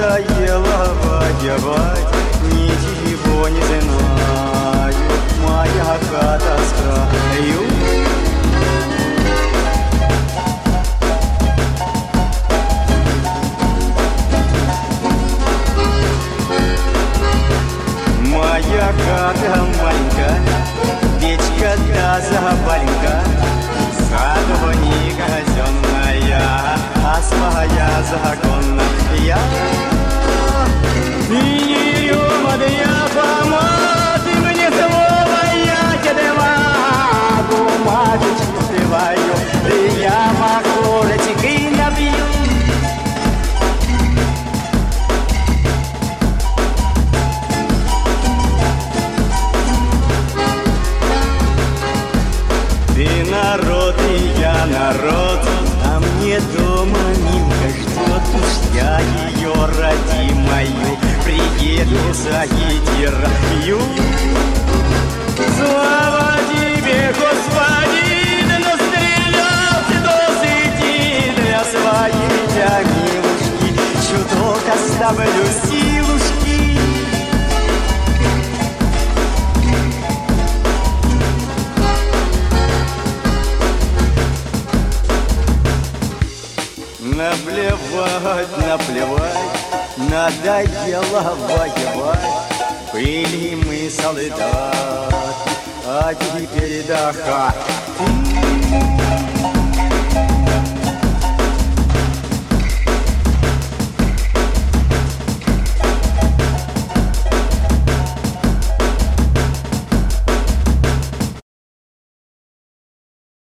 надоело воевать, ничего не знаю, моя хата с краю. Моя хата маленькая, печка да запаленька, садовая казенная, а своя законная. И рюмадья помады мне слово, я тебе могу бумажечку твою, я макулечки набью. Ты народ, и я народ, а мне дома Нинка ждет. Уж я ее родимую приеду заедираю. Слава тебе, Господи, да настрелял ты досыти для своей тебя милушки. Чуток оставлю силушки. Наплевать, наплевать, надоело воевать. Были мы солдаты, а теперь до хаты.